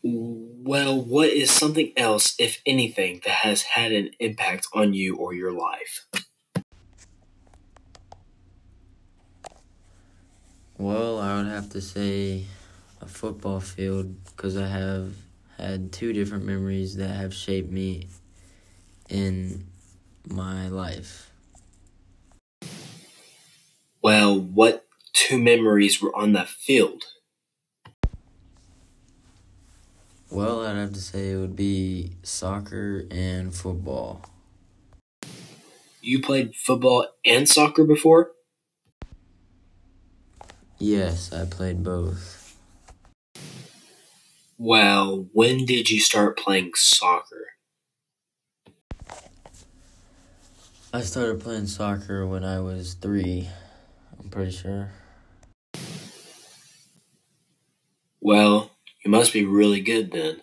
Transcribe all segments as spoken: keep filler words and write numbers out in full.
Well, what is something else, if anything, that has had an impact on you or your life? Well, I would have to say a football field because I have had two different memories that have shaped me in my life. Well, what two memories were on that field? Well, I'd have to say it would be soccer and football. You played football and soccer before? Yes, I played both. Well, when did you start playing soccer? I started playing soccer when I was three, I'm pretty sure. Well, you must be really good then.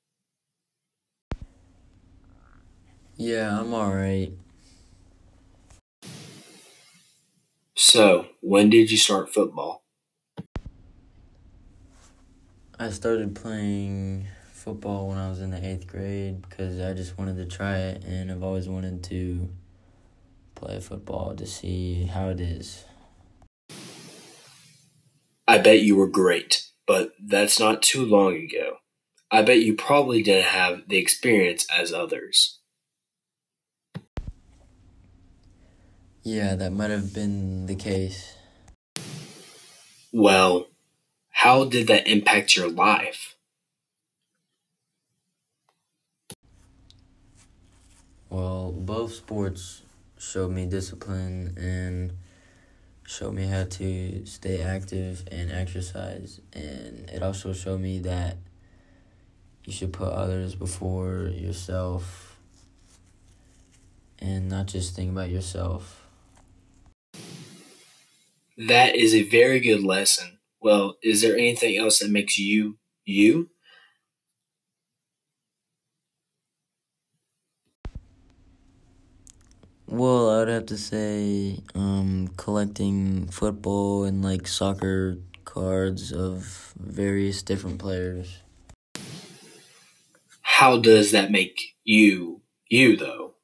Yeah, I'm alright. So, when did you start football? I started playing football when I was in the eighth grade because I just wanted to try it, and I've always wanted to play football to see how it is. I bet you were great, but that's not too long ago. I bet you probably didn't have the experience as others. Yeah, that might have been the case. Well, how did that impact your life? Well, both sports showed me discipline and showed me how to stay active and exercise. And it also showed me that you should put others before yourself and not just think about yourself. That is a very good lesson. Well, is there anything else that makes you you? Well, I would have to say um, collecting football and like soccer cards of various different players. How does that make you you though?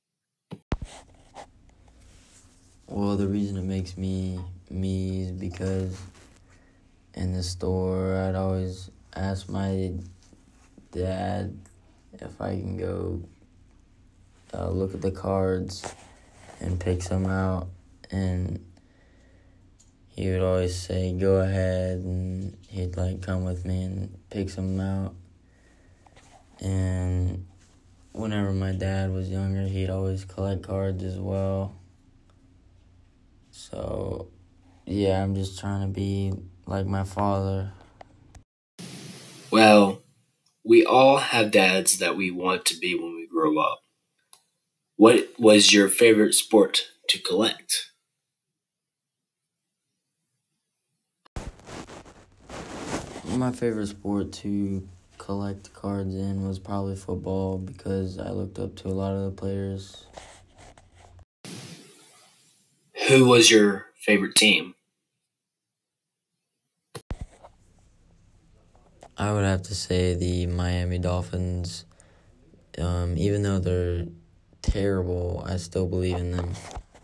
Well, the reason it makes me me is because in the store, I'd always ask my dad if I can go uh, look at the cards and pick some out, and he would always say, "Go ahead," and he'd like come with me and pick some out. And whenever my dad was younger, he'd always collect cards as well. So, yeah, I'm just trying to be like my father. Well, we all have dads that we want to be when we grow up. What was your favorite sport to collect? My favorite sport to collect cards in was probably football because I looked up to a lot of the players. Who was your favorite team? I would have to say the Miami Dolphins. Um, even though they're terrible, I still believe in them.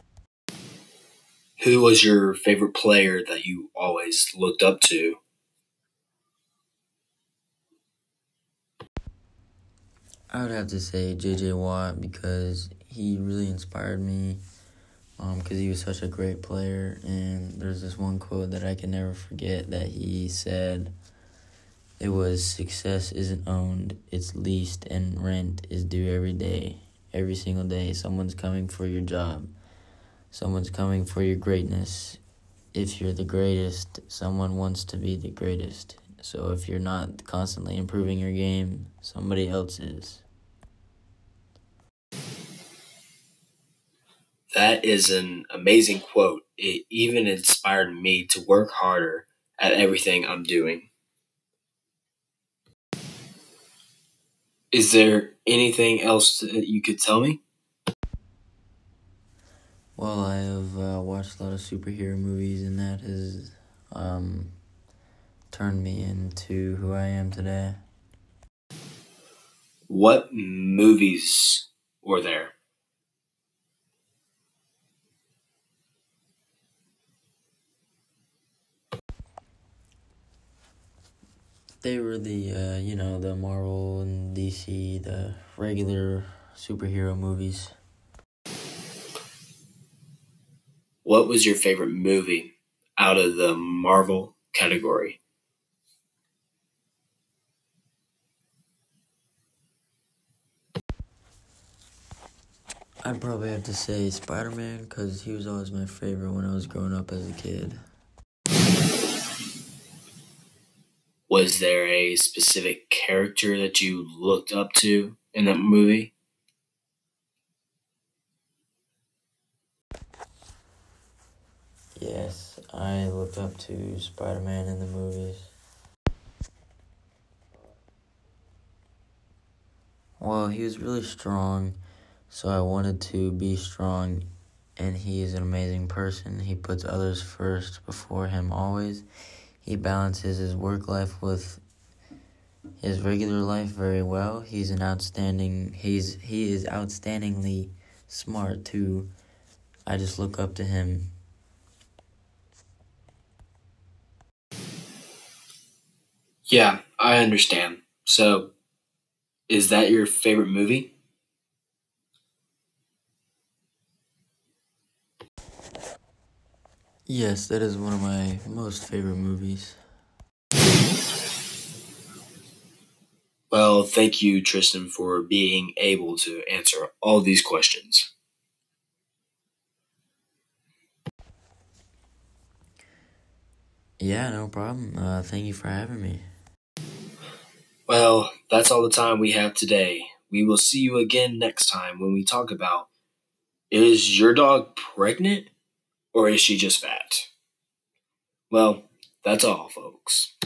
Who was your favorite player that you always looked up to? I would have to say J J. Watt because he really inspired me because um, he was such a great player. And there's this one quote that I can never forget that he said. It was, "Success isn't owned, it's leased, and rent is due every day. Every single day, someone's coming for your job. Someone's coming for your greatness. If you're the greatest, someone wants to be the greatest. So if you're not constantly improving your game, somebody else is." That is an amazing quote. It even inspired me to work harder at everything I'm doing. Is there anything else that you could tell me? Well, I have uh, watched a lot of superhero movies, and that has um, turned me into who I am today. What movies were there? They were the, uh, you know, the Marvel and D C, the regular superhero movies. What was your favorite movie out of the Marvel category? I'd probably have to say Spider-Man because he was always my favorite when I was growing up as a kid. Was there a specific character that you looked up to in that movie? Yes, I looked up to Spider-Man in the movies. Well, he was really strong, so I wanted to be strong, and he is an amazing person. He puts others first before him always. He balances his work life with his regular life very well. He's an outstanding, he's he is outstandingly smart too. I just look up to him. Yeah, I understand. So, is that your favorite movie? Yes, that is one of my most favorite movies. Well, thank you, Tristan, for being able to answer all these questions. Yeah, no problem. Uh, thank you for having me. Well, that's all the time we have today. We will see you again next time when we talk about, is your dog pregnant or is she just fat? Well, that's all, folks.